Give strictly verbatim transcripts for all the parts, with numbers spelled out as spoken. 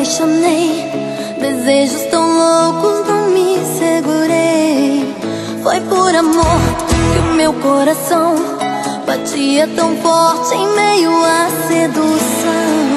apaixonei, desejos tão loucos, não me segurei. Foi por amor que o meu coração batia tão forte em meio à sedução.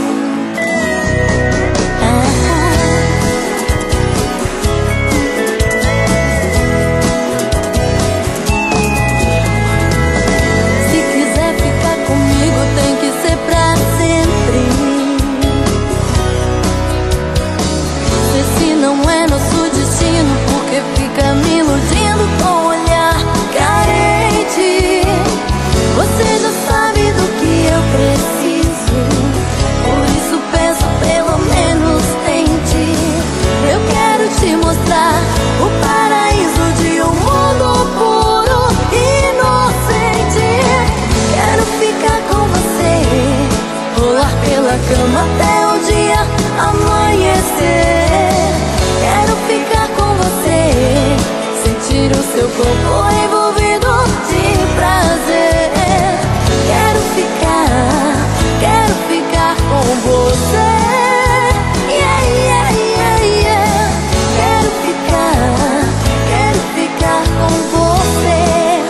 Fica me iludindo com um olhar carente. Você já sabe do que eu preciso, por isso peço, pelo menos tente. Eu quero te mostrar o paraíso de um mundo puro, inocente. Quero ficar com você, rolar pela cama até o dia amanhecer. Quero ficar com você, sentir o seu corpo envolvido de prazer. Quero ficar, quero ficar com você. Yeah, yeah, yeah, yeah. Quero ficar, quero ficar com você.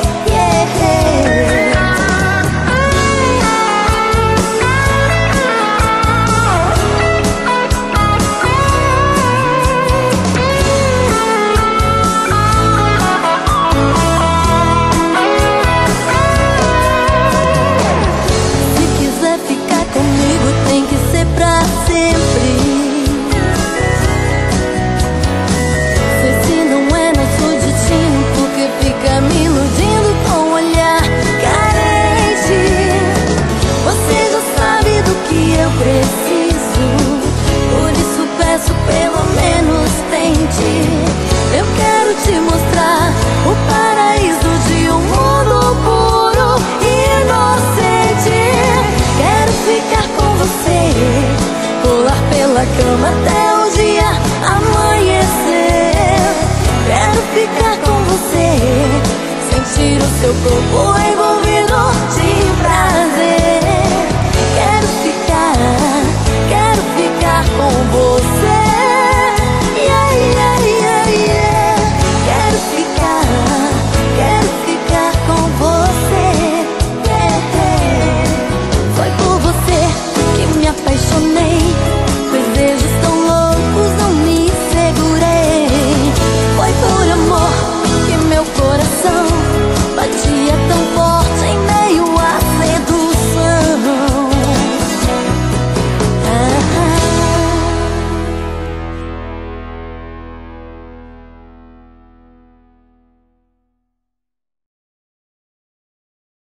Pelo menos tente. Eu quero te mostrar o paraíso de um mundo puro, inocente. Quero ficar com você, pular pela cama até o dia amanhecer. Quero ficar com você, sentir o seu corpo